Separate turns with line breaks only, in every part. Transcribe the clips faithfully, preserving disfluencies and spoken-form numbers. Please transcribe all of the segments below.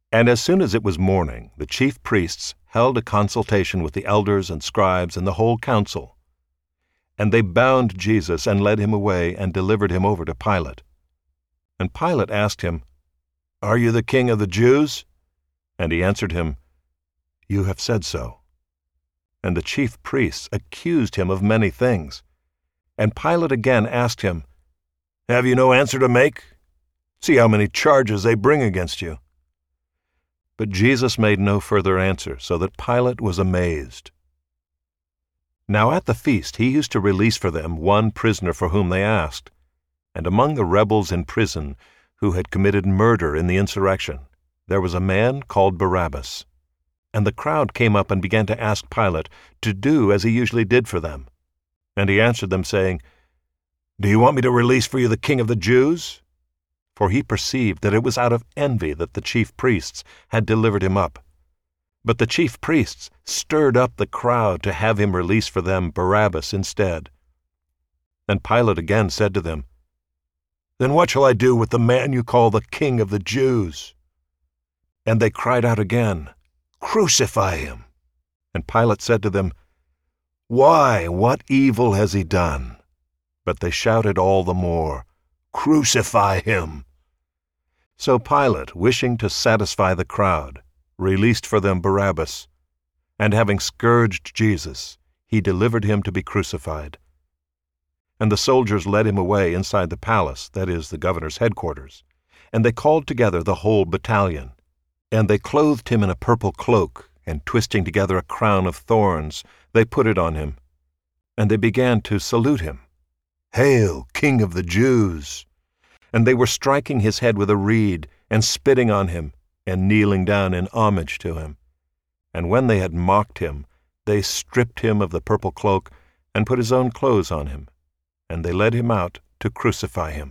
And as soon as it was morning, the chief priests held a consultation with the elders and scribes and the whole council. And they bound Jesus and led him away and delivered him over to Pilate. And Pilate asked him, "Are you the king of the Jews?" And he answered him, "You have said so." And the chief priests accused him of many things. And Pilate again asked him, "Have you no answer to make? See how many charges they bring against you." But Jesus made no further answer, so that Pilate was amazed. Now at the feast he used to release for them one prisoner for whom they asked. And among the rebels in prison who had committed murder in the insurrection, there was a man called Barabbas. And the crowd came up and began to ask Pilate to do as he usually did for them. And he answered them, saying, "Do you want me to release for you the king of the Jews?" For he perceived that it was out of envy that the chief priests had delivered him up. But the chief priests stirred up the crowd to have him release for them Barabbas instead. And Pilate again said to them, "Then what shall I do with the man you call the king of the Jews?" And they cried out again, "Crucify him!" And Pilate said to them, "Why, what evil has he done?" But they shouted all the more, "Crucify him!" So Pilate, wishing to satisfy the crowd, released for them Barabbas, and having scourged Jesus, he delivered him to be crucified. And the soldiers led him away inside the palace, that is, the governor's headquarters, and they called together the whole battalion. And they clothed him in a purple cloak, and twisting together a crown of thorns, they put it on him. And they began to salute him, "Hail, King of the Jews!" And they were striking his head with a reed, and spitting on him, and kneeling down in homage to him. And when they had mocked him, they stripped him of the purple cloak, and put his own clothes on him. And they led him out to crucify him.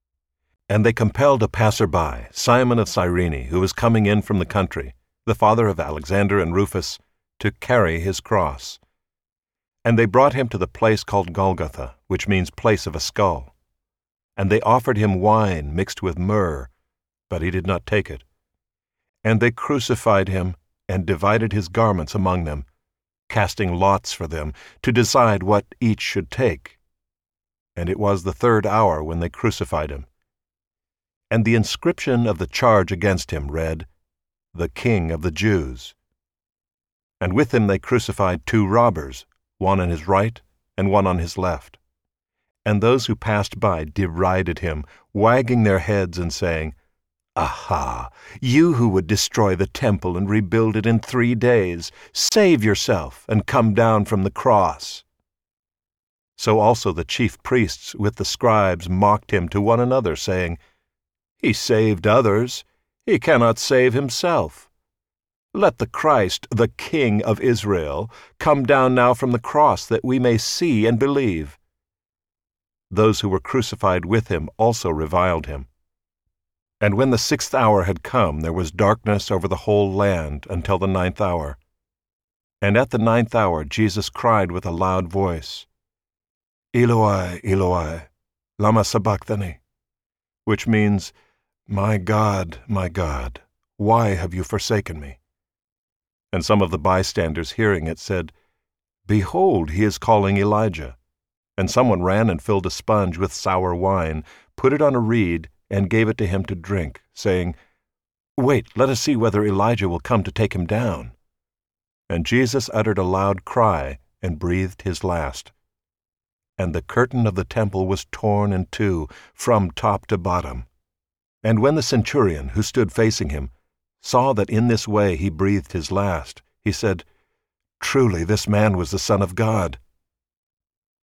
And they compelled a passer-by, Simon of Cyrene, who was coming in from the country, the father of Alexander and Rufus, to carry his cross. And they brought him to the place called Golgotha, which means place of a skull. And they offered him wine mixed with myrrh, but he did not take it. And they crucified him, and divided his garments among them, casting lots for them, to decide what each should take. And it was the third hour when they crucified him. And the inscription of the charge against him read, "The King of the Jews." And with him they crucified two robbers, one on his right and one on his left. And those who passed by derided him, wagging their heads and saying, "Aha, you who would destroy the temple and rebuild it in three days, save yourself and come down from the cross." So also the chief priests with the scribes mocked him to one another, saying, "He saved others, he cannot save himself. Let the Christ, the King of Israel, come down now from the cross, that we may see and believe." Those who were crucified with him also reviled him. And when the sixth hour had come, there was darkness over the whole land until the ninth hour. And at the ninth hour Jesus cried with a loud voice, "Eloi, Eloi, lama sabachthani," which means, "My God, my God, why have you forsaken me?" And some of the bystanders hearing it said, "Behold, he is calling Elijah." And someone ran and filled a sponge with sour wine, put it on a reed, and gave it to him to drink, saying, "Wait, let us see whether Elijah will come to take him down." And Jesus uttered a loud cry and breathed his last. And the curtain of the temple was torn in two from top to bottom. And when the centurion, who stood facing him, saw that in this way he breathed his last, he said, "Truly this man was the Son of God."